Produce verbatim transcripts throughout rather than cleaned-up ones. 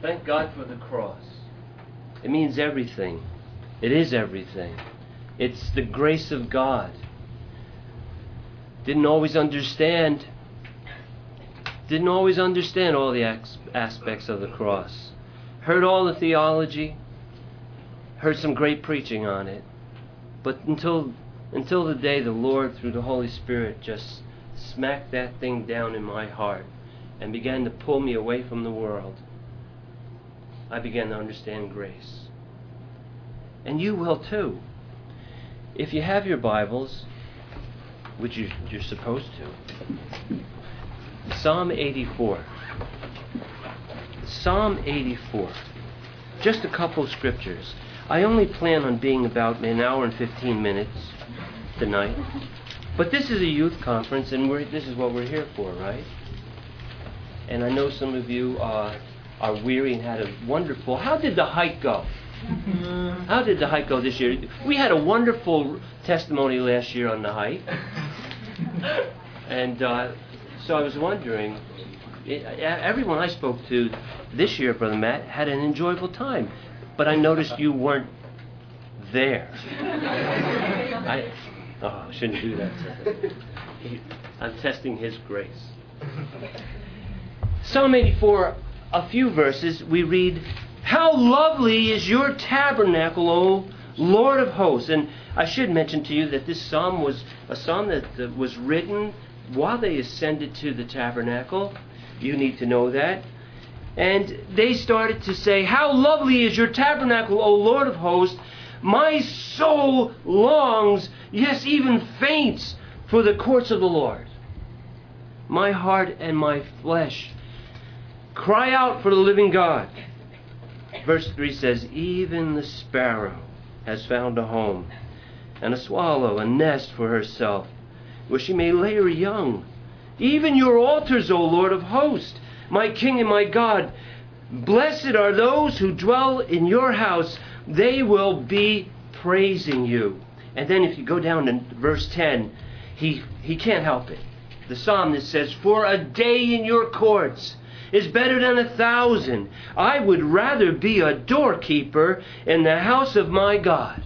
Thank God for the cross. It means everything. It is everything. It's the grace of God. Didn't always understand. Didn't always understand all the aspects of the cross. Heard all the theology. Heard some great preaching on it. But until until the day the Lord, through the Holy Spirit, just smacked that thing down in my heart and began to pull me away from the world, I began to understand grace. And you will too. If you have your Bibles, which you, you're supposed to, Psalm eighty-four. Psalm eighty-four. Just a couple scriptures. I only plan on being about an hour and fifteen minutes tonight. But this is a youth conference, and we're, this is what we're here for, right? And I know some of you uh, are weary and had a wonderful... How did the hike go? How did the hike go this year? We had a wonderful testimony last year on the hike. And uh, so I was wondering, it, everyone I spoke to this year, Brother Matt, had an enjoyable time. But I noticed you weren't there. I, oh, I shouldn't do that. I'm testing His grace. Psalm eighty-four, a few verses, we read, "How lovely is your tabernacle, O Lord of hosts." And I should mention to you that this psalm was a psalm that uh, was written while they ascended to the tabernacle. You need to know that. And they started to say, "How lovely is your tabernacle, O Lord of hosts. My soul longs, yes, even faints, for the courts of the Lord. My heart and my flesh cry out for the living God." Verse three says, "Even the sparrow has found a home, and a swallow a nest for herself, where she may lay her young. Even your altars, O Lord of hosts, my King and my God. Blessed are those who dwell in your house. They will be praising you." And then if you go down to verse ten, he, he can't help it. The psalmist says, "For a day in your courts is better than a thousand. I would rather be a doorkeeper in the house of my God."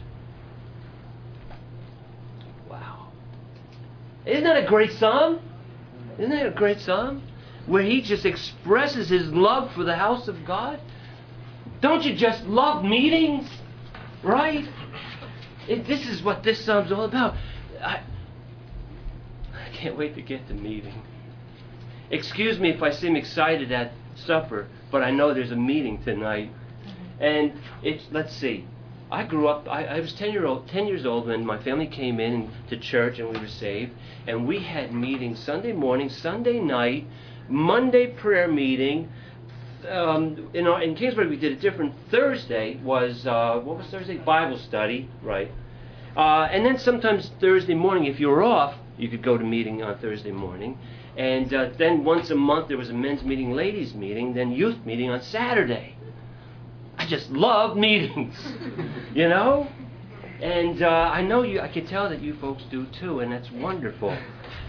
Wow. Isn't that a great psalm? Isn't that a great psalm? Where he just expresses his love for the house of God. Don't you just love meetings? Right? It, this is what this psalm's all about. I, I can't wait to get to meeting. Excuse me if I seem excited at supper, but I know there's a meeting tonight. And it's, let's see. I grew up, I, I was ten, year old, ten years old when my family came in to church and we were saved. And we had meetings Sunday morning, Sunday night, Monday prayer meeting. Um, in, our, in Kingsburg we did it different. Thursday was, uh, what was Thursday? Bible study, right. Uh, and then sometimes Thursday morning, if you were off, you could go to meeting on Thursday morning. And uh, then once a month there was a men's meeting, ladies meeting, then youth meeting on Saturday. I just love meetings, you know? And uh, I know you, I can tell that you folks do too, and that's wonderful.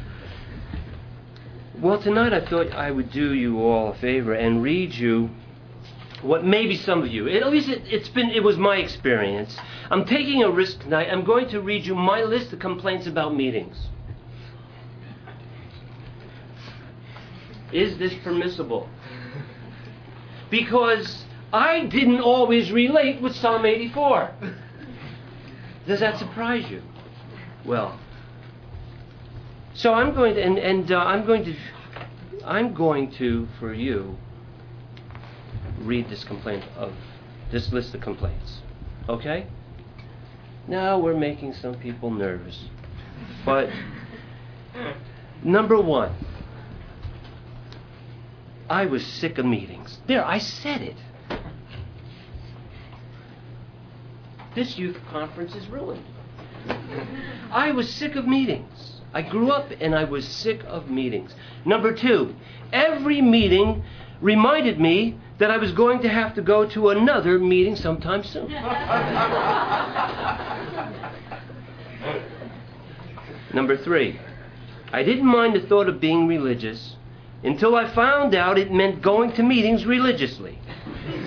Well, tonight I thought I would do you all a favor and read you what maybe some of you, at least it, it's been, it was my experience. I'm taking a risk tonight. I'm going to read you my list of complaints about meetings. Is this permissible? Because I didn't always relate with Psalm eighty-four. Does that surprise you? Well, so I'm going to, and, and uh, I'm going to, I'm going to, for you, read this complaint of, this list of complaints. Okay? Now we're making some people nervous. But, number one, I was sick of meetings. There, I said it. This youth conference is ruined. I was sick of meetings. I grew up and I was sick of meetings. Number two, every meeting reminded me that I was going to have to go to another meeting sometime soon. Number three, I didn't mind the thought of being religious until I found out it meant going to meetings religiously.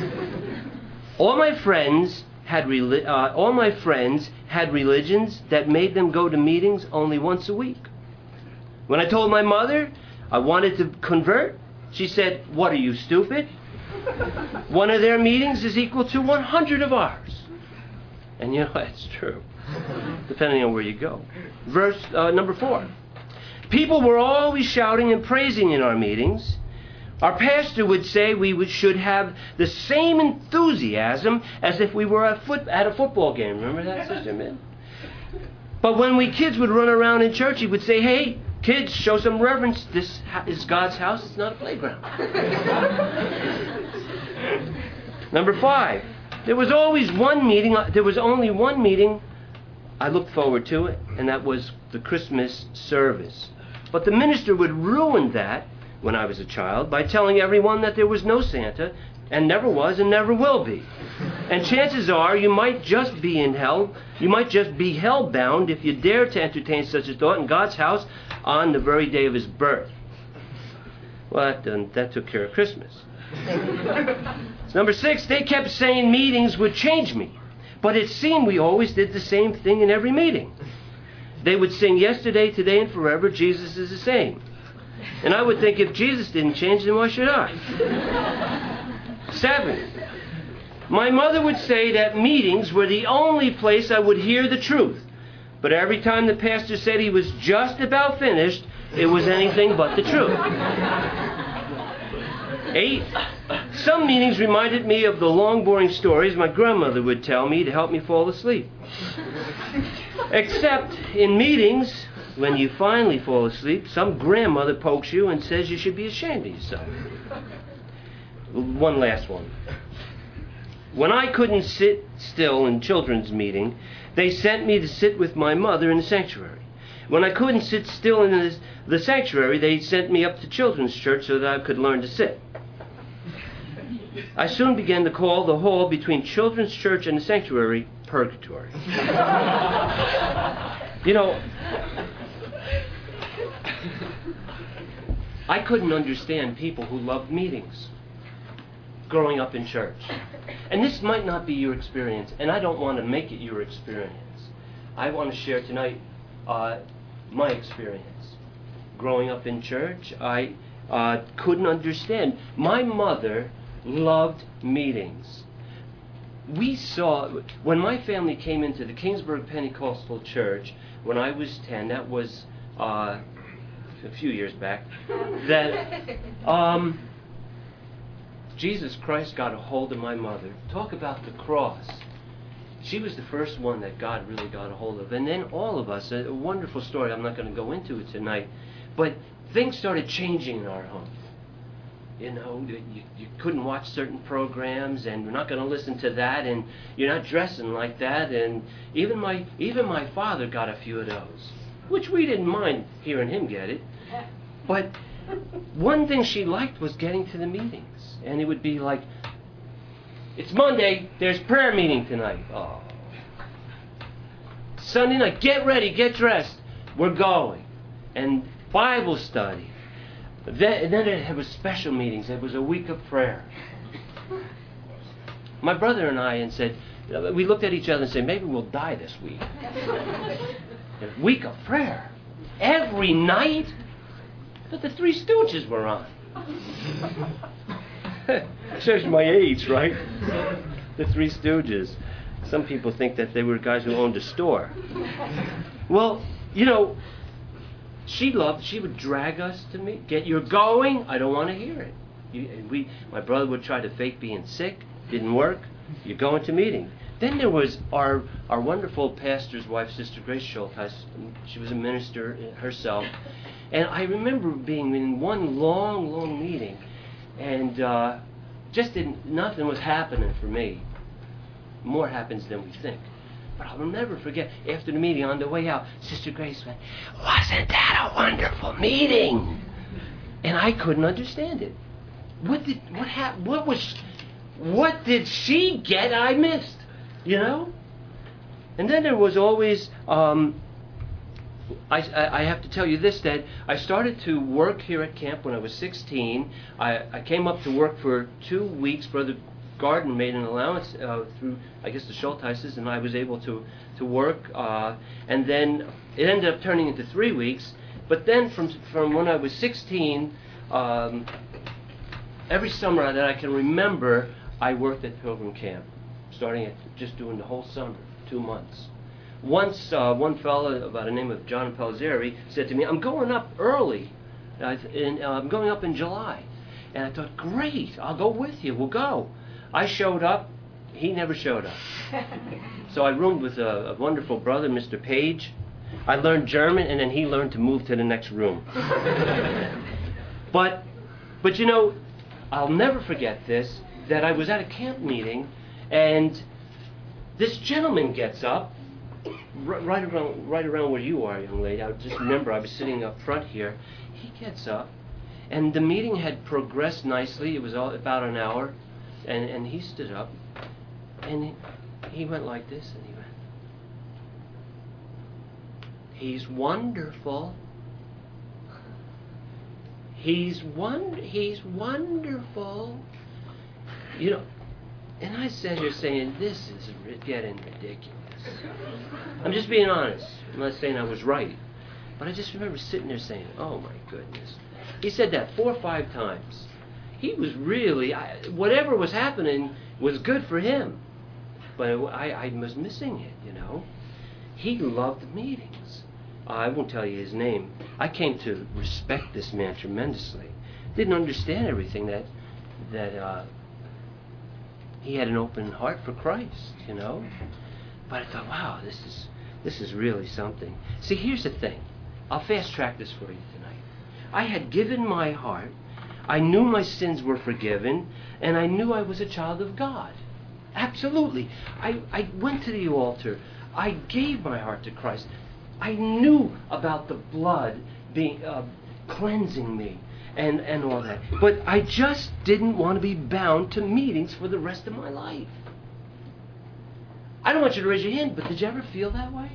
All my friends had reli- uh, all my friends had religions that made them go to meetings only once a week. When I told my mother I wanted to convert, she said, "What are you, stupid? One of their meetings is equal to one hundred of ours." And you know, that's true, depending on where you go. Verse uh, number four. People were always shouting and praising in our meetings. Our pastor would say we would, should have the same enthusiasm as if we were at, foot, at a football game. Remember that, Sister Min? But when we kids would run around in church, he would say, "Hey, kids, show some reverence. This is God's house. It's not a playground." Number five. There was always one meeting. There was only one meeting I looked forward to it, and that was the Christmas service. But the minister would ruin that when I was a child by telling everyone that there was no Santa, and never was and never will be. And chances are you might just be in hell, you might just be hell-bound if you dare to entertain such a thought in God's house on the very day of his birth. Well, that, done, that took care of Christmas. Number six, they kept saying meetings would change me. But it seemed we always did the same thing in every meeting. They would sing yesterday, today, and forever, Jesus is the same. And I would think if Jesus didn't change, then why should I? Seven, my mother would say that meetings were the only place I would hear the truth. But every time the pastor said he was just about finished, it was anything but the truth. Eight, some meetings reminded me of the long, boring stories my grandmother would tell me to help me fall asleep. Except in meetings, when you finally fall asleep, some grandmother pokes you and says you should be ashamed of yourself. One last one. When I couldn't sit still in children's meeting, they sent me to sit with my mother in the sanctuary. When I couldn't sit still in the, the sanctuary, they sent me up to children's church so that I could learn to sit. I soon began to call the hall between children's church and the sanctuary purgatory. You know, I couldn't understand people who loved meetings growing up in church. And this might not be your experience, and I don't want to make it your experience. I want to share tonight uh, my experience. Growing up in church, I uh, couldn't understand. My mother loved meetings. We saw, when my family came into the Kingsburg Pentecostal Church, when I was ten, that was uh, a few years back, that um, Jesus Christ got a hold of my mother. Talk about the cross. She was the first one that God really got a hold of. And then all of us, a, a wonderful story, I'm not going to go into it tonight, but things started changing in our home. You know, you, you couldn't watch certain programs, and you're not going to listen to that, and you're not dressing like that, and even my even my father got a few of those, which we didn't mind hearing him get it. But one thing she liked was getting to the meetings, and it would be like, "It's Monday, there's prayer meeting tonight." Oh. Sunday night, get ready, get dressed, we're going. And Bible study. Then, and then there was special meetings. There was a week of prayer. My brother and I and said, we looked at each other and said, maybe we'll die this week. A week of prayer. Every night? But the Three Stooges were on. Shows my age, right? The Three Stooges. Some people think that they were guys who owned a store. Well, you know, she loved, she would drag us to meet. Get, you're going? I don't want to hear it. You, and we, my brother would try to fake being sick. Didn't work. You're going to meeting. Then there was our, our wonderful pastor's wife, Sister Grace Schultheis. She was a minister herself. And I remember being in one long, long meeting, and uh, just didn't, nothing was happening for me. More happens than we think. But I'll never forget, after the meeting, on the way out, Sister Grace went, "Wasn't that a wonderful meeting?" And I couldn't understand it. What did, what happened? What was, what did she get I missed? You know? And then there was always, um, I, I, I have to tell you this, that I started to work here at camp when I was sixteen. I, I came up to work for two weeks. Brother garden made an allowance uh, through, I guess, the Schulteises, and I was able to, to work. Uh, and then it ended up turning into three weeks. But then from, from when I was sixteen, um, every summer that I can remember, I worked at Pilgrim Camp, starting at just doing the whole summer, two months. Once, uh, one fellow by the name of John Pelzeri said to me, I'm going up early. Uh, in, uh, I'm going up in July. And I thought, great, I'll go with you, we'll go. I showed up, he never showed up. So I roomed with a, a wonderful brother, Mister Page. I learned German, and then he learned to move to the next room. but, but you know, I'll never forget this, that I was at a camp meeting, and this gentleman gets up, r- right around right around where you are, young lady. I just remember I was sitting up front here. He gets up, and the meeting had progressed nicely. It was all, about an hour, and, and he stood up, and he, he went like this, and he went, he's wonderful. He's one. He's wonderful. You know, and I sat here saying, this is getting ridiculous. I'm just being honest. I'm not saying I was right. But I just remember sitting there saying, oh my goodness. He said that four or five times. He was really, I, whatever was happening was good for him. But I, I was missing it, you know. He loved meetings. I won't tell you his name. I came to respect this man tremendously. Didn't understand everything that, that, uh, he had an open heart for Christ, you know. But I thought, wow, this is this is really something. See, here's the thing. I'll fast track this for you tonight. I had given my heart. I knew my sins were forgiven, and I knew I was a child of God. Absolutely. I, I went to the altar. I gave my heart to Christ. I knew about the blood being uh, cleansing me. And, and all that. But I just didn't want to be bound to meetings for the rest of my life. I don't want you to raise your hand, but did you ever feel that way?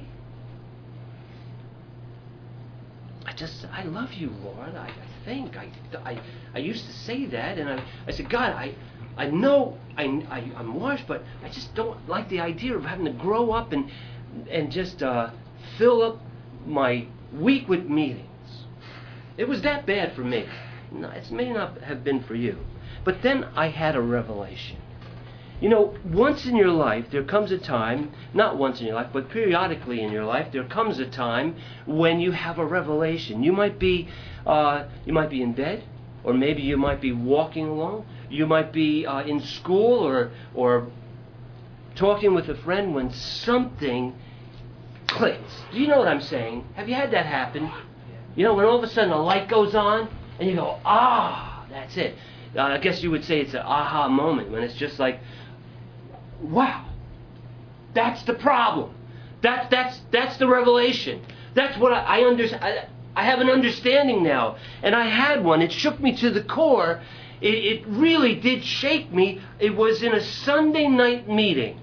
I just, I love you, Lord. I, I think. I, I, I used to say that, and I, I said, God, I, I know I, I, I'm washed, but I just don't like the idea of having to grow up and, and just uh, fill up my week with meetings. It was that bad for me. No, it may not have been for you. But then I had a revelation. You know, once in your life, there comes a time, not once in your life, but periodically in your life, there comes a time when you have a revelation. You might be, uh, you might be in bed, or maybe you might be walking along. You might be uh, in school or or talking with a friend when something clicks. Do you know what I'm saying? Have you had that happen? You know, when all of a sudden a light goes on, and you go, ah, that's it. Uh, I guess you would say it's an aha moment, when it's just like, wow, that's the problem. That, that's, that's the revelation. That's what I, I understand. I, I have an understanding now. And I had one. It shook me to the core. It, it really did shake me. It was in a Sunday night meeting.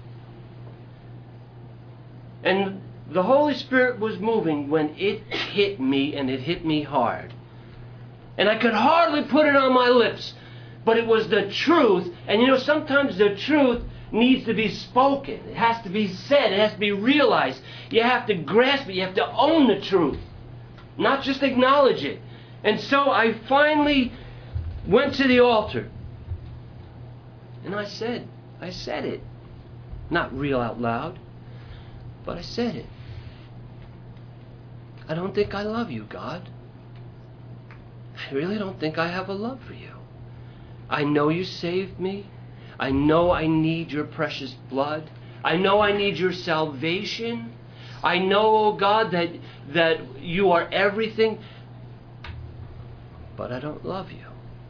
And the Holy Spirit was moving when it hit me, and it hit me hard. And I could hardly put it on my lips. But it was the truth. And you know, sometimes the truth needs to be spoken. It has to be said. It has to be realized. You have to grasp it. You have to own the truth. Not just acknowledge it. And so I finally went to the altar. And I said, I said it. Not real out loud. But I said it. I don't think I love you, God. I really don't think I have a love for you. I know you saved me. I know I need your precious blood. I know I need your salvation. I know, oh God, that, that you are everything. But I don't love you.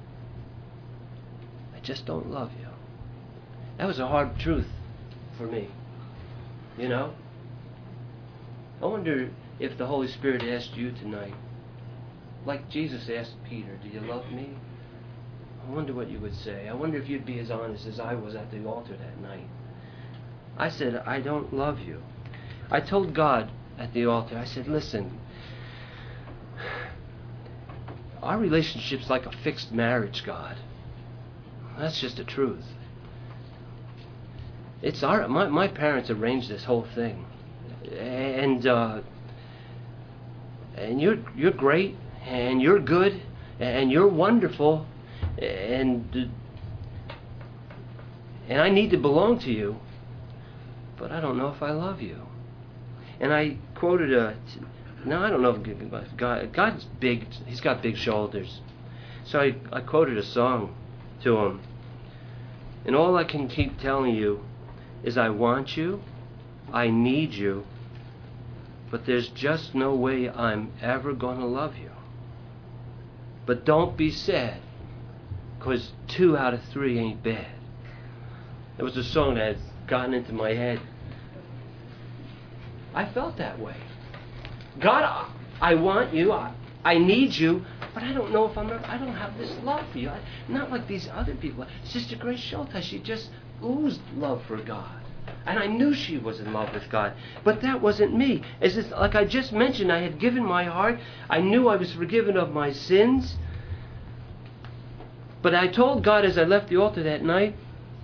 I just don't love you. That was a hard truth for me. You know? I wonder if the Holy Spirit asked you tonight, like Jesus asked Peter, do you love me? I wonder what you would say. I wonder if you'd be as honest as I was at the altar that night. I said, I don't love you. I told God at the altar, I said, listen, our relationship's like a fixed marriage, God. That's just the truth. It's our my my parents arranged this whole thing, and uh, and you're you're great, and you're good, and you're wonderful, and and I need to belong to you, but I don't know if I love you. And I quoted a, no, I don't know if God, God's big, He's got big shoulders. So I, I quoted a song to Him. And all I can keep telling you is I want you, I need you, but there's just no way I'm ever going to love you. But don't be sad, because two out of three ain't bad. It was a song that had gotten into my head. I felt that way. God, I want you, I, I need you, but I don't know if I'm ever, I don't have this love for you. I, not like these other people. Sister Grace Schultes, she just oozed love for God. And I knew she was in love with God. But that wasn't me. As if, like I just mentioned, I had given my heart. I knew I was forgiven of my sins. But I told God as I left the altar that night,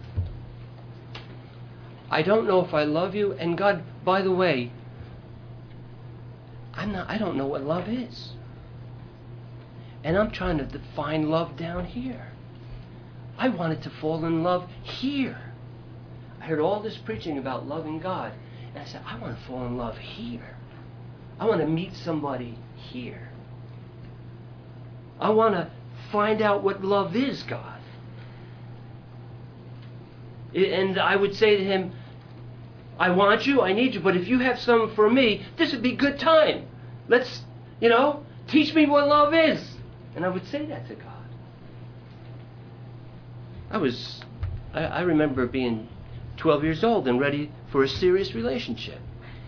I don't know if I love you. And God, by the way, I'm not, I don't know what love is. And I'm trying to define love down here. I wanted to fall in love here. I heard all this preaching about loving God. And I said, I want to fall in love here. I want to meet somebody here. I want to find out what love is, God. And I would say to Him, I want you, I need you, but if you have something for me, this would be good time. Let's, you know, teach me what love is. And I would say that to God. I was, I, I remember being twelve years old and ready for a serious relationship.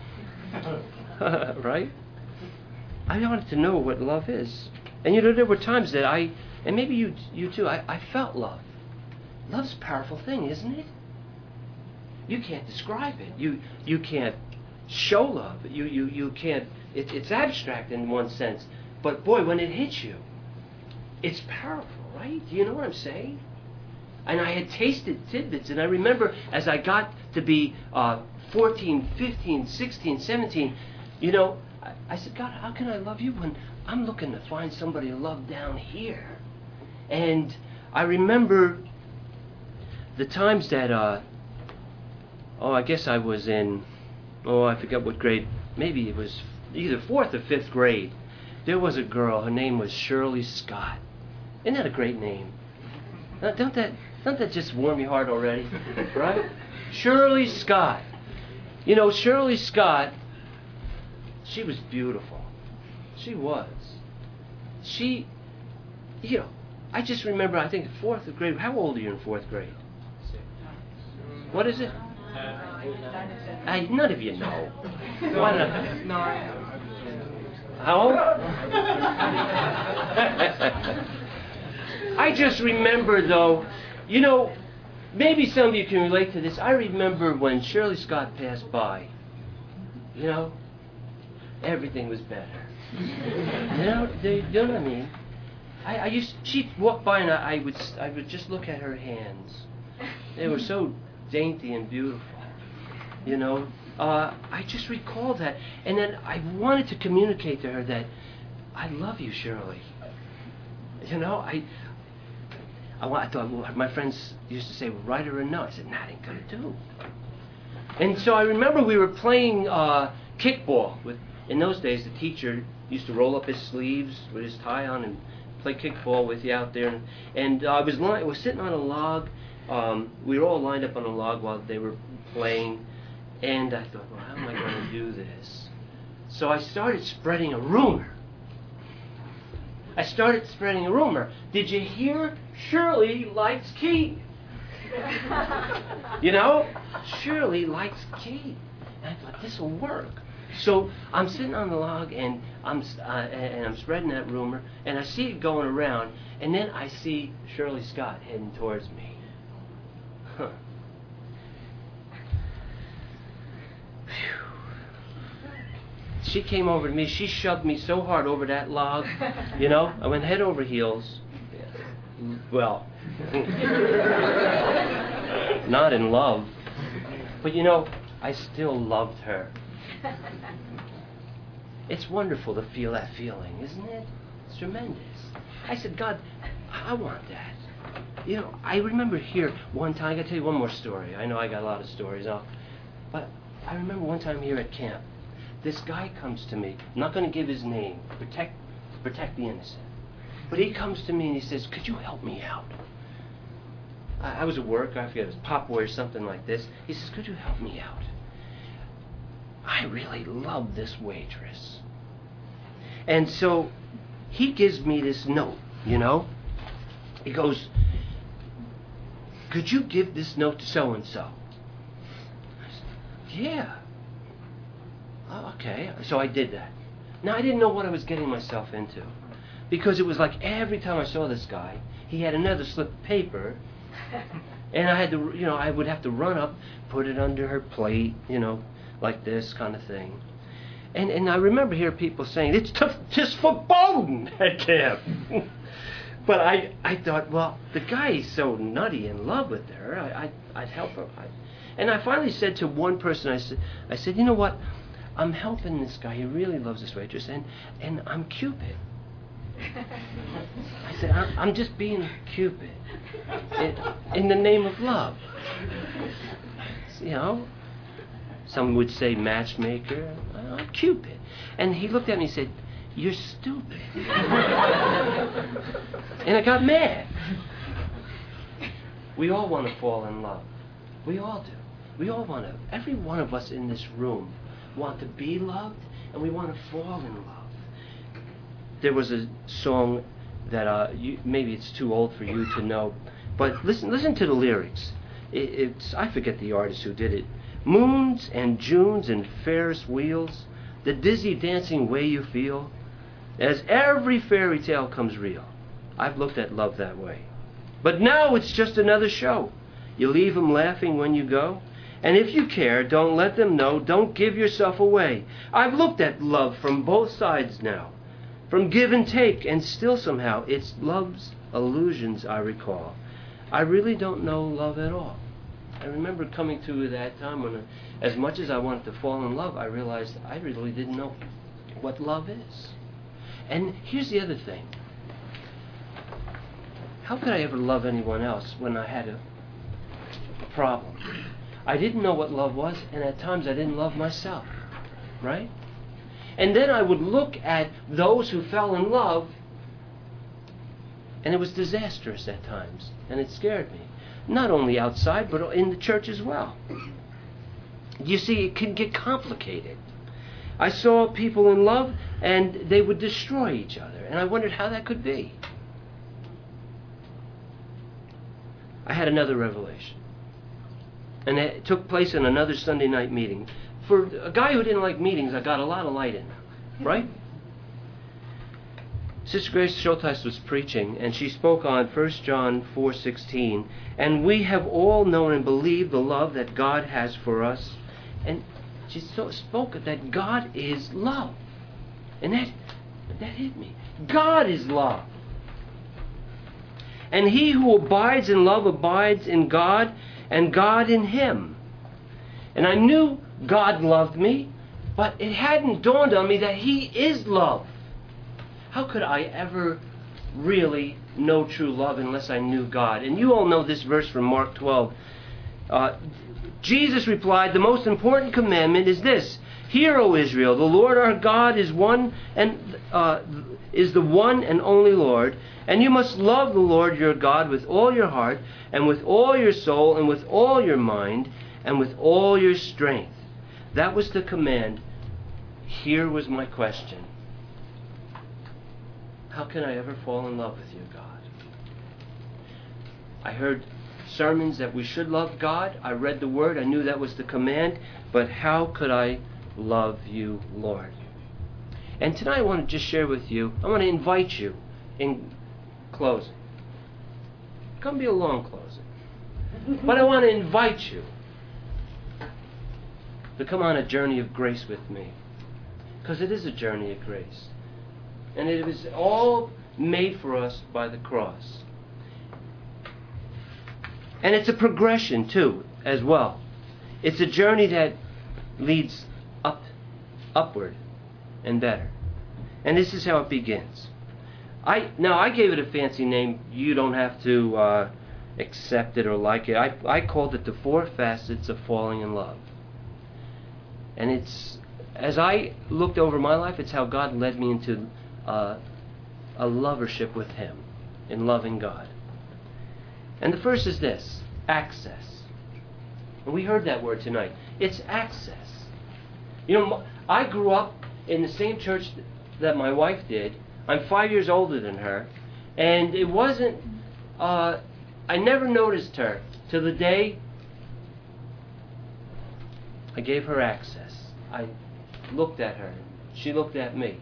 Right? I wanted to know what love is. And you know, there were times that I, and maybe you you too, I, I felt love. Love's a powerful thing, isn't it? You can't describe it. You you can't show love. You you, you can't, it, it's abstract in one sense. But boy, when it hits you, it's powerful, right? Do you know what I'm saying? And I had tasted tidbits, and I remember as I got to be uh, fourteen, fifteen, sixteen, seventeen, you know, I, I said, God, how can I love you when I'm looking to find somebody to love down here? And I remember the times that, uh, oh, I guess I was in, oh, I forget what grade, maybe it was either fourth or fifth grade. There was a girl, her name was Shirley Scott. Isn't that a great name? Uh, don't that... Doesn't that just warm your heart already? Right? Shirley Scott. You know, Shirley Scott, she was beautiful. She was. She, you know, I just remember, I think, fourth grade. How old are you in fourth grade? What is it? I, none of you know. Why not? How old? I just remember, though, you know, maybe some of you can relate to this. I remember when Shirley Scott passed by, you know, everything was better. You know, do you know what I mean? I, I used, she'd walk by and I, I would I would just look at her hands. They were so dainty and beautiful. You know, uh, I just recalled that. And then I wanted to communicate to her that I love you, Shirley. You know, I... I, I thought, well, my friends used to say, well, write her a note. I said, nah, that ain't gonna do. And so I remember we were playing uh, kickball. With, in those days, the teacher used to roll up his sleeves with his tie on and play kickball with you out there. And, and uh, I was li- I was sitting on a log. Um, we were all lined up on a log while they were playing. And I thought, well, how am I going to do this? So I started spreading a rumor. I started spreading a rumor. Did you hear? Shirley likes Keith. You know? Shirley likes Keith. And I thought, this will work. So I'm sitting on the log and I'm uh, and I'm spreading that rumor, and I see it going around, and then I see Shirley Scott heading towards me. Huh. She came over to me. She shoved me so hard over that log, you know. I went head over heels. Well, not in love. But you know, I still loved her. It's wonderful to feel that feeling, isn't it? It's tremendous. I said, God, I want that. You know, I remember here one time, I got to tell you one more story. I know I got a lot of stories, I'll, but I remember one time here at camp, this guy comes to me. I'm not going to give his name. Protect, protect the innocent. But he comes to me and he says, could you help me out? I, I was at work. I forget, it was Pop Boy or something like this. He says, could you help me out? I really love this waitress. And so he gives me this note, you know. He goes, could you give this note to so-and-so? I said, yeah. Oh, okay. So I did that. Now, I didn't know what I was getting myself into. Because it was like every time I saw this guy, he had another slip of paper. And I had to, you know, I would have to run up, put it under her plate, you know, like this kind of thing. And and I remember hearing people saying, it's t- just forbidden at camp. But I, I thought, well, the guy is so nutty in love with her, I, I, I'd help her. I, and I finally said to one person, I said, I said, you know what, I'm helping this guy, he really loves this waitress, and, and I'm Cupid. I said, I'm, I'm just being Cupid in, in the name of love. You know, some would say matchmaker, I'm Cupid. And he looked at me and said, you're stupid. And I got mad. We all want to fall in love. We all do. We all want to. Every one of us in this room want to be loved, and we want to fall in love. There was a song that uh, you, maybe it's too old for you to know, but listen, listen to the lyrics. It, it's I forget the artist who did it. Moons and Junes and Ferris wheels, the dizzy dancing way you feel, as every fairy tale comes real. I've looked at love that way. But now it's just another show. You leave them laughing when you go. And if you care, don't let them know. Don't give yourself away. I've looked at love from both sides now. From give and take, and still somehow it's love's illusions I recall. I really don't know love at all. I remember coming to that time when, as much as I wanted to fall in love, I realized I really didn't know what love is. And here's the other thing. How could I ever love anyone else when I had a, a problem? I didn't know what love was, and at times I didn't love myself, right? And then I would look at those who fell in love, and it was disastrous at times, and it scared me. Not only outside, but in the church as well. You see, it can get complicated. I saw people in love, and they would destroy each other, and I wondered how that could be. I had another revelation, and it took place in another Sunday night meeting. For a guy who didn't like meetings, I got a lot of light in, right? Sister Grace Schultheis was preaching, and she spoke on First John four sixteen, and we have all known and believed the love that God has for us. And she so spoke that God is love. And that, that hit me. God is love. And he who abides in love abides in God, and God in him. And I knew God loved me, but it hadn't dawned on me that he is love. How could I ever really know true love unless I knew God? And you all know this verse from Mark twelve. Uh, Jesus replied, the most important commandment is this. Hear, O Israel, the Lord our God is one and uh, is the one and only Lord, and you must love the Lord your God with all your heart, and with all your soul, and with all your mind, and with all your strength. That was the command. Here was my question. How can I ever fall in love with you, God? I heard sermons that we should love God. I read the Word. I knew that was the command. But how could I love you, Lord? And tonight I want to just share with you, I want to invite you in closing. It's going to be a long closing. But I want to invite you to come on a journey of grace with me. Because it is a journey of grace. And it was all made for us by the cross. And it's a progression, too, as well. It's a journey that leads up, upward and better. And this is how it begins. I Now, I gave it a fancy name. You don't have to uh, accept it or like it. I, I called it the four facets of falling in love. And it's, as I looked over my life, it's how God led me into uh, a lovership with Him, in loving God. And the first is this, access. And we heard that word tonight. It's access. You know, I grew up in the same church that my wife did. I'm five years older than her. And it wasn't, uh, I never noticed her till the day I gave her access. I looked at her. She looked at me.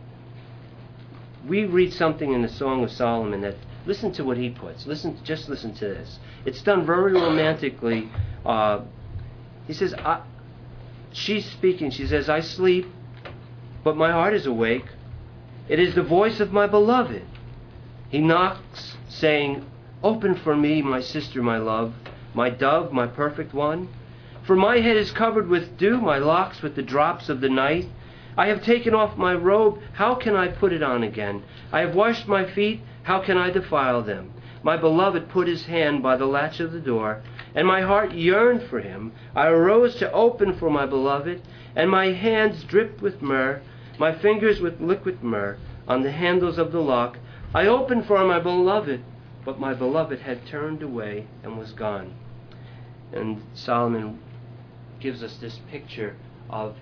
We read something in the Song of Solomon that, listen to what he puts. Listen, just listen to this. It's done very romantically. Uh, he says, I, she's speaking. She says, I sleep, but my heart is awake. It is the voice of my beloved. He knocks, saying, open for me, my sister, my love, my dove, my perfect one. For my head is covered with dew, my locks with the drops of the night. I have taken off my robe, how can I put it on again? I have washed my feet, how can I defile them? My beloved put his hand by the latch of the door, and my heart yearned for him. I arose to open for my beloved, and my hands dripped with myrrh, my fingers with liquid myrrh on the handles of the lock. I opened for my beloved, but my beloved had turned away and was gone. And Solomon gives us this picture of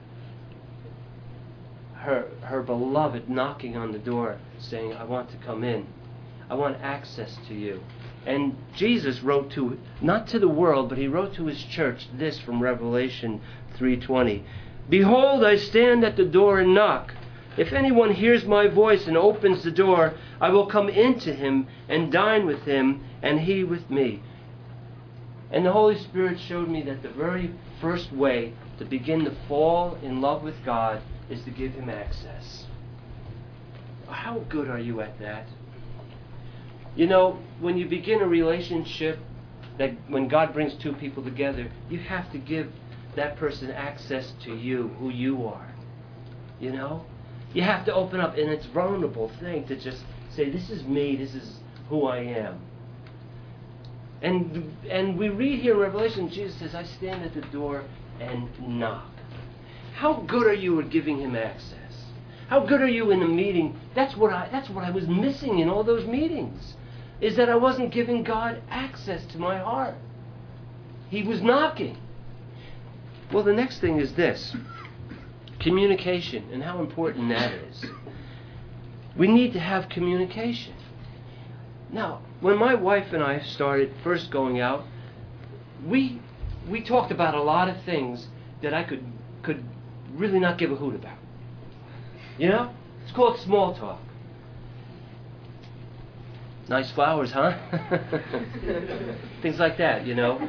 her her beloved knocking on the door saying, I want to come in. I want access to you. And Jesus wrote to, not to the world, but he wrote to his church this from Revelation three twenty. Behold, I stand at the door and knock. If anyone hears my voice and opens the door, I will come into him and dine with him, and he with me. And the Holy Spirit showed me that the very first way to begin to fall in love with God is to give him access. How good are you at that? You know, when you begin a relationship, that when God brings two people together, you have to give that person access to you, who you are. You know? You have to open up, and it's a vulnerable thing to just say, this is me, this is who I am. And and we read here in Revelation, Jesus says, I stand at the door and knock. How good are you at giving him access? How good are you in a meeting? That's what I that's what I was missing in all those meetings, is that I wasn't giving God access to my heart. He was knocking. Well, the next thing is this. Communication, and how important that is. We need to have communication. Now, when my wife and I started first going out, we we talked about a lot of things that I could could really not give a hoot about. You know? It's called small talk. Nice flowers, huh? Things like that, you know.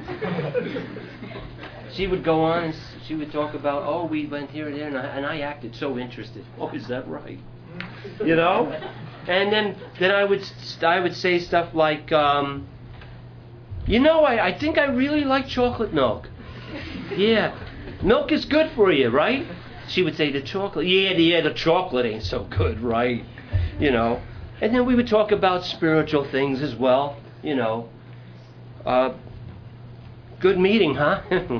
She would go on and she would talk about, oh, we went here and there, and I, and I acted so interested. Oh, is that right? You know? And then then I would I would say stuff like, um, you know, I, I think I really like chocolate milk. Yeah. Milk is good for you, right? She would say, the chocolate, yeah, yeah, the chocolate ain't so good, right? You know. And then we would talk about spiritual things as well, you know. Uh, good meeting, huh?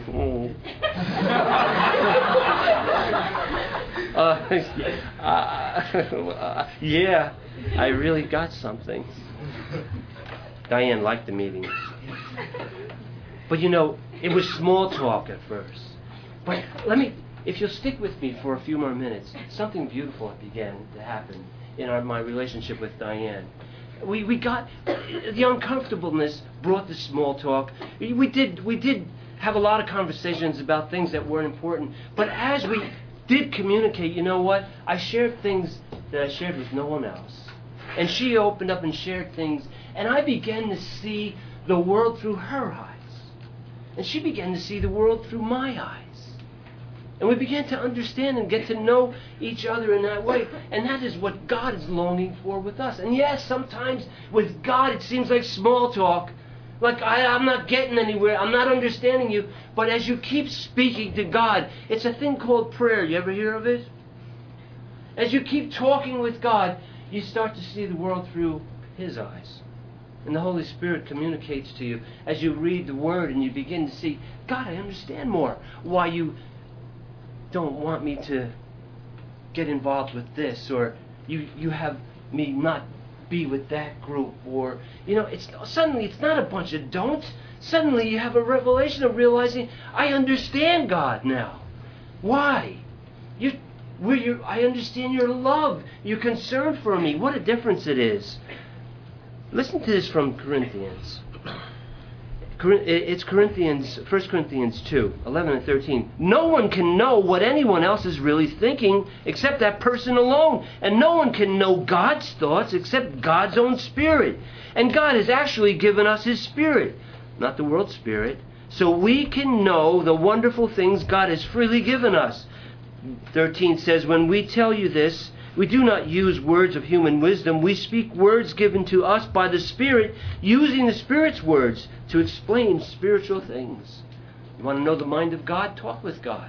uh, uh, yeah, I really got something. Diane liked the meetings. But you know, it was small talk at first. But let me, if you'll stick with me for a few more minutes, something beautiful began to happen in our, my relationship with Diane. We we got, the uncomfortableness brought the small talk. We did we did have a lot of conversations about things that weren't important. But as we did communicate, you know what? I shared things that I shared with no one else. And she opened up and shared things. And I began to see the world through her eyes. And she began to see the world through my eyes. And we began to understand and get to know each other in that way. And that is what God is longing for with us. And yes, sometimes with God it seems like small talk. Like, I, I'm not getting anywhere. I'm not understanding you. But as you keep speaking to God, it's a thing called prayer. You ever hear of it? As you keep talking with God, you start to see the world through His eyes. And the Holy Spirit communicates to you as you read the Word and you begin to see, God, I understand more why you don't want me to get involved with this, or you you have me not be with that group, or, you know, it's suddenly it's not a bunch of don'ts. Suddenly you have a revelation of realizing, I understand God now. Why? You, where you, I understand your love. You're concerned for me. What a difference it is. Listen to this from Corinthians. It's Corinthians, First Corinthians two, eleven and thirteen. No one can know what anyone else is really thinking except that person alone. And no one can know God's thoughts except God's own Spirit. And God has actually given us His Spirit, not the world's spirit, so we can know the wonderful things God has freely given us. thirteen says, when we tell you this, we do not use words of human wisdom. We speak words given to us by the Spirit, using the Spirit's words to explain spiritual things. You want to know the mind of God? Talk with God.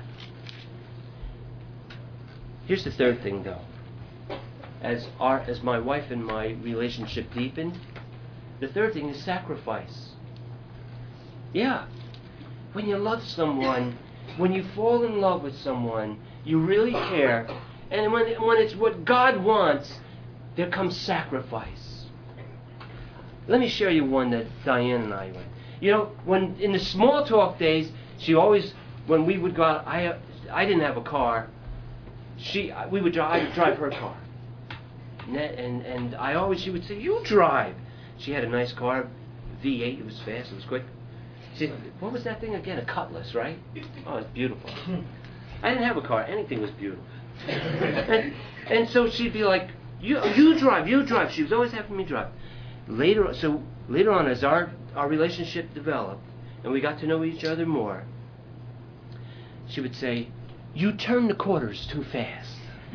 Here's the third thing, though. As our, as my wife and my relationship deepened, the third thing is sacrifice. Yeah. When you love someone, when you fall in love with someone, you really care. And when, when it's what God wants, there comes sacrifice. Let me share you one that Diane and I went. You know, when in the small talk days, she always, when we would go out, I I didn't have a car. She we would drive. I would drive her car. And, that, and and I always she would say, "You drive." She had a nice car, V eight. It was fast. It was quick. She said, "What was that thing again? A Cutlass, right?" Oh, it's beautiful. I didn't have a car. Anything was beautiful. and, and so she'd be like, you you drive, you drive. She was always having me drive. Later, so later on, as our, our relationship developed, and we got to know each other more, she would say, you turn the corners too fast.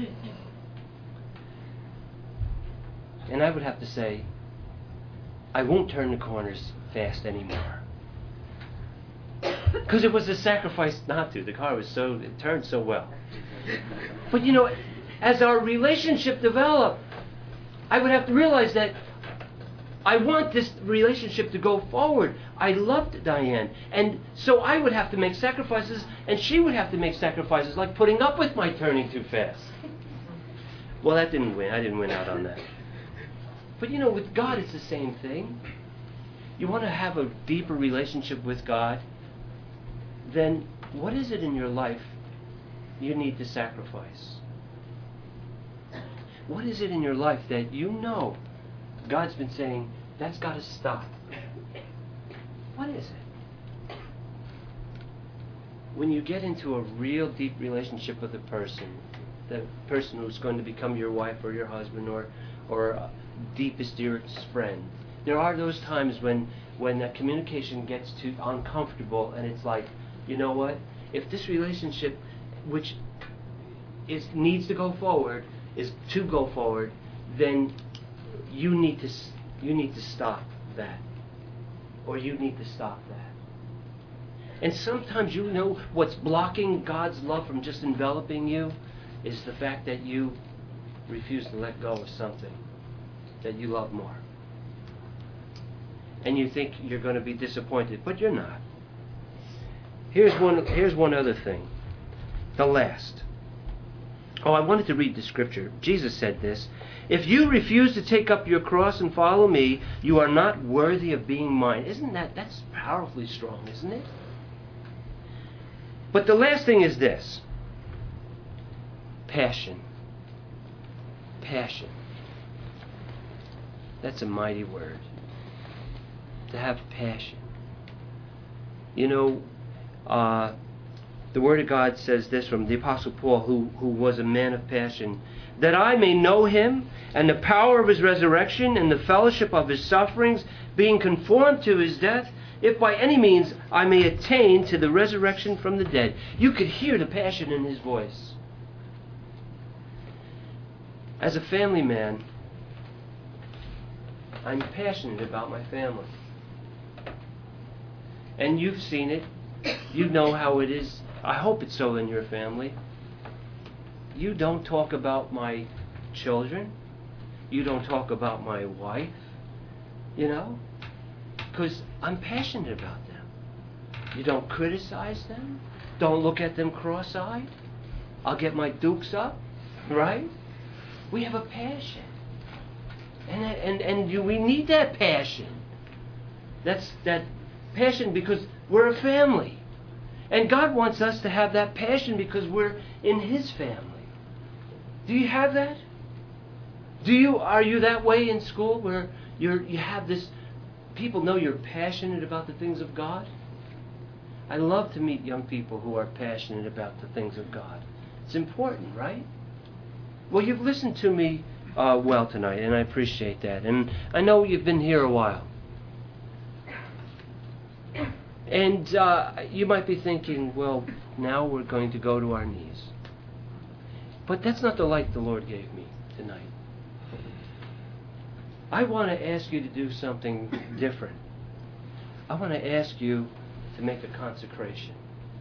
And I would have to say, I won't turn the corners fast anymore. Because it was a sacrifice not to. The car was so, it turned so well. But you know, as our relationship developed, I would have to realize that I want this relationship to go forward. I loved Diane. And so I would have to make sacrifices, and she would have to make sacrifices, like putting up with my turning too fast. Well, that didn't win. I didn't win out on that. But you know, with God, it's the same thing. You want to have a deeper relationship with God, then what is it in your life you need to sacrifice? What is it in your life that you know God's been saying, that's got to stop? What is it? When you get into a real deep relationship with a person, the person who's going to become your wife or your husband or or a deepest, dearest friend, there are those times when, when that communication gets too uncomfortable, and it's like, you know what? If this relationship, which is needs to go forward, is to go forward, then you need to you need to stop that, or you need to stop that. And sometimes, you know, what's blocking God's love from just enveloping you is the fact that you refuse to let go of something that you love more. And you think you're going to be disappointed, but you're not. Here's one, here's one other thing. The last. Oh, I wanted to read the scripture. Jesus said this. If you refuse to take up your cross and follow me, you are not worthy of being mine. Isn't that, that's powerfully strong, isn't it? But the last thing is this. Passion. Passion. That's a mighty word. To have passion. You know, uh, the Word of God says this from the Apostle Paul, who, who was a man of passion, that I may know Him and the power of His resurrection and the fellowship of His sufferings, being conformed to His death, if by any means I may attain to the resurrection from the dead. You could hear the passion in his voice. As a family man, I'm passionate about my family. And you've seen it. You know how it is. I hope it's so in your family. You don't talk about my children. You don't talk about my wife. You know? Because I'm passionate about them. You don't criticize them. Don't look at them cross-eyed. I'll get my dukes up. Right? We have a passion. And and and you, we need that passion. That's that passion because we're a family. And God wants us to have that passion because we're in His family. Do you have that? Do you are you that way in school where you're you have this people know you're passionate about the things of God? I love to meet young people who are passionate about the things of God. It's important, right? Well, you've listened to me uh, well tonight, and I appreciate that. And I know you've been here a while. And uh, you might be thinking, well, now we're going to go to our knees. But that's not the light the Lord gave me tonight. I want to ask you to do something different. I want to ask you to make a consecration.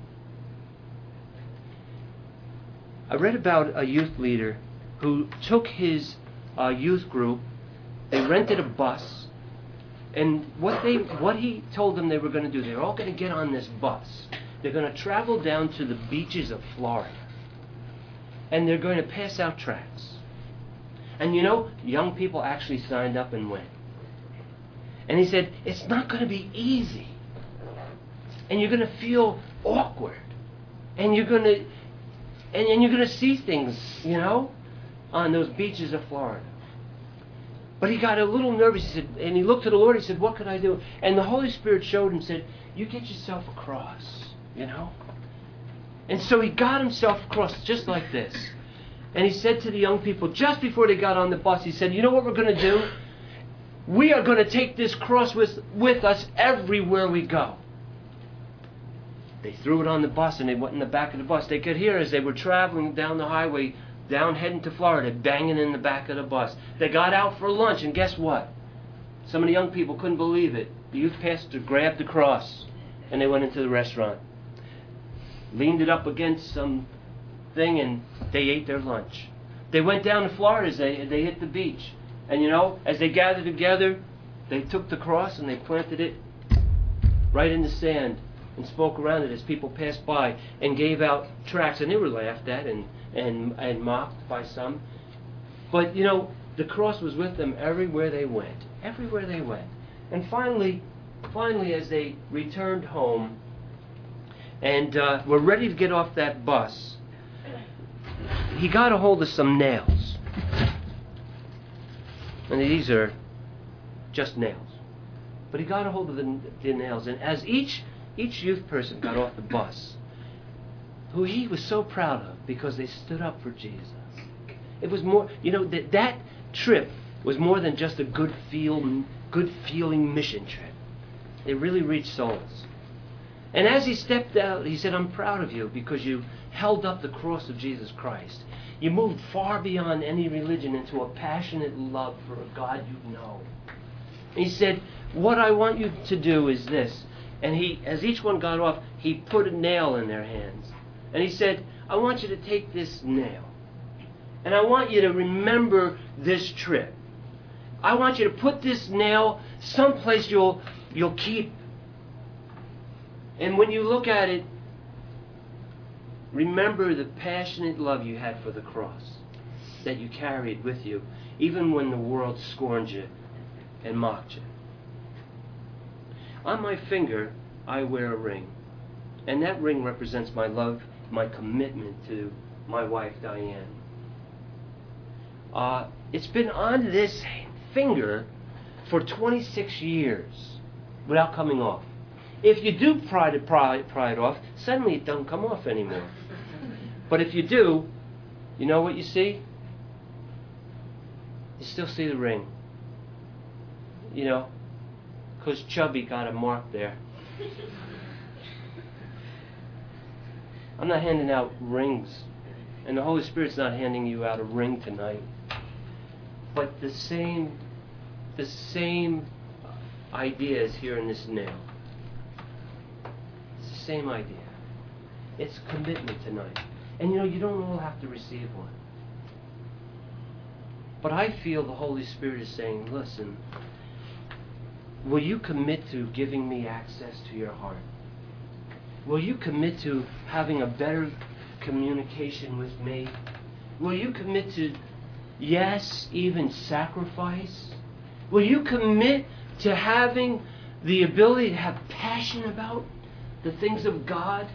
I read about a youth leader who took his uh, youth group, they rented a bus, and what they what he told them they were going to do, they're all going to get on this bus. They're going to travel down to the beaches of Florida, and they're going to pass out tracts. And you know, young people actually signed up and went. And he said, it's not going to be easy. And you're going to feel awkward. And you're going to and, and you're going to see things, you know, on those beaches of Florida. But he got a little nervous. He said, and he looked to the Lord. He said, what could I do? And the Holy Spirit showed him, said, you get yourself a cross, you know. And so he got himself a cross just like this. And he said to the young people, just before they got on the bus, he said, you know what we're going to do? We are going to take this cross with, with us everywhere we go. They threw it on the bus and they went in the back of the bus. They could hear as they were traveling down the highway, down heading to Florida, banging in the back of the bus. They got out for lunch, and guess what? Some of the young people couldn't believe it. The youth pastor grabbed the cross and they went into the restaurant. Leaned it up against some thing and they ate their lunch. They went down to Florida as they, they hit the beach. And you know, as they gathered together, they took the cross and they planted it right in the sand and spoke around it as people passed by and gave out tracts. And they were laughed at and, and, and mocked by some. But, you know, the cross was with them everywhere they went. Everywhere they went. And finally, finally as they returned home and uh, were ready to get off that bus, he got a hold of some nails. And these are just nails. But he got a hold of the, the nails. And as each each youth person got off the bus, who he was so proud of because they stood up for Jesus. It was more, you know, that that trip was more than just a good feel, good feeling mission trip. It really reached souls. And as he stepped out, he said, I'm proud of you because you held up the cross of Jesus Christ. You moved far beyond any religion into a passionate love for a God you know. And he said, what I want you to do is this. And he, as each one got off, he put a nail in their hands. And he said, I want you to take this nail. And I want you to remember this trip. I want you to put this nail someplace you'll you'll keep. And when you look at it, remember the passionate love you had for the cross that you carried with you, even when the world scorned you and mocked you. On my finger, I wear a ring. And that ring represents my love, my commitment to my wife, Diane. Uh, it's been on this finger for twenty-six years without coming off. If you do pry it, pry, pry it off, suddenly it doesn't come off anymore. But if you do, you know what you see? You still see the ring. You know, because Chubby got a mark there. I'm not handing out rings, and the Holy Spirit's not handing you out a ring tonight. But the same, the same idea is here in this nail. same idea. It's commitment tonight. And you know, you don't all have to receive one. But I feel the Holy Spirit is saying, listen, will you commit to giving me access to your heart? Will you commit to having a better communication with me? Will you commit to, yes, even sacrifice? Will you commit to having the ability to have passion about the things of God?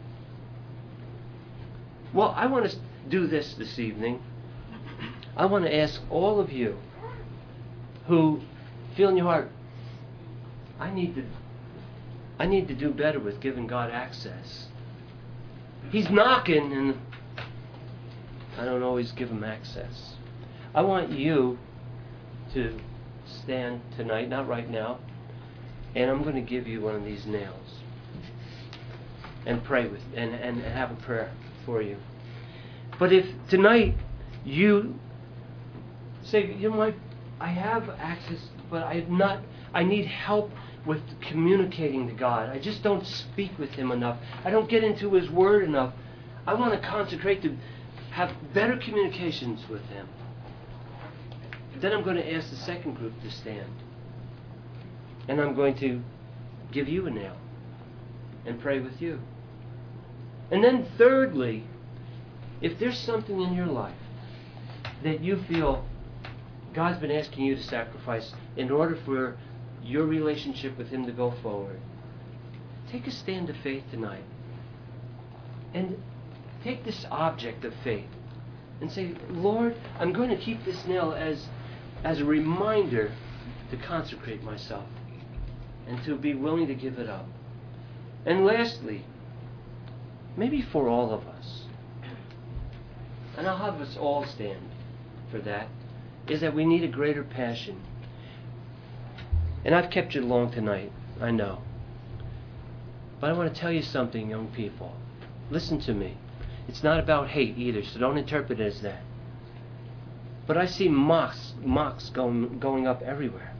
Well, I want to do this this evening. I want to ask all of you who feel in your heart, I need to I need to do better with giving God access. He's knocking and I don't always give him access. I want you to stand tonight, not right now, and I'm going to give you one of these nails and pray with and, and have a prayer for you. But if tonight you say, you know, I, I have access, but I'm not, I need help with communicating to God. I just don't speak with him enough. I don't get into his word enough. I want to consecrate to have better communications with him. Then I'm going to ask the second group to stand. And I'm going to give you a nail and pray with you. And then thirdly, if there's something in your life that you feel God's been asking you to sacrifice in order for your relationship with him to go forward, take a stand of faith tonight. And take this object of faith and say, Lord, I'm going to keep this nail as, as a reminder to consecrate myself and to be willing to give it up. And lastly, maybe for all of us, and I'll have us all stand for that, is that we need a greater passion. And I've kept you long tonight, I know. But I want to tell you something, young people. Listen to me. It's not about hate either, so don't interpret it as that. But I see mosques, mosques going, going up everywhere.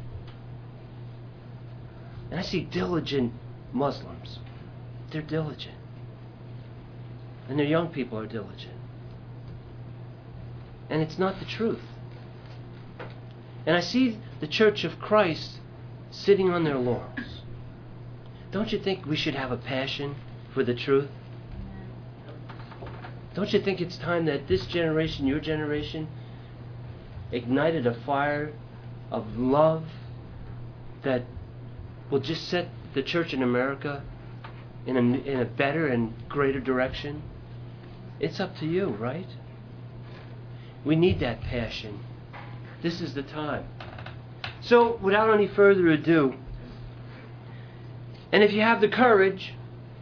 And I see diligent Muslims. They're diligent. And their young people are diligent. And it's not the truth. And I see the Church of Christ sitting on their laurels. Don't you think we should have a passion for the truth? Don't you think it's time that this generation, your generation, ignited a fire of love that will just set the church in America in a, in a better and greater direction? It's up to you, right? We need that passion. This is the time. So, without any further ado, and if you have the courage,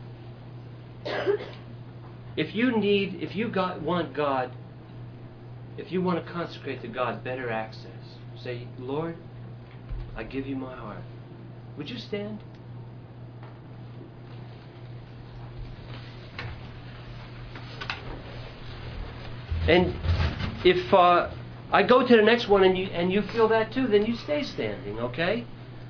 if you need, if you got, want God, if you want to consecrate to God better access, say, Lord, I give you my heart. Would you stand? And if uh, I go to the next one and you and you feel that too, then you stay standing, okay?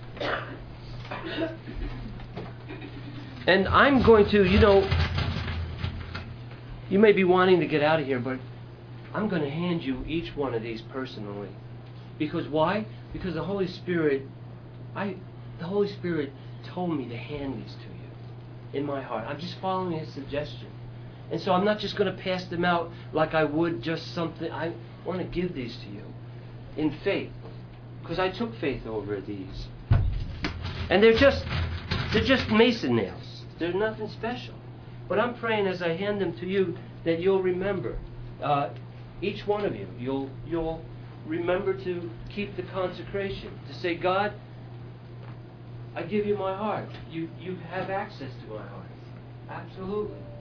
And I'm going to, you know, you may be wanting to get out of here, but I'm going to hand you each one of these personally. Because why? Because the Holy Spirit, I, the Holy Spirit told me to hand these to you in my heart. I'm just following His suggestion. And so I'm not just going to pass them out like I would just something. I want to give these to you in faith. Because I took faith over these. And they're just, they're just mason nails. They're nothing special. But I'm praying as I hand them to you that you'll remember, uh, each one of you, you'll you'll remember to keep the consecration, to say, God, I give you my heart. You you have access to my heart. Absolutely.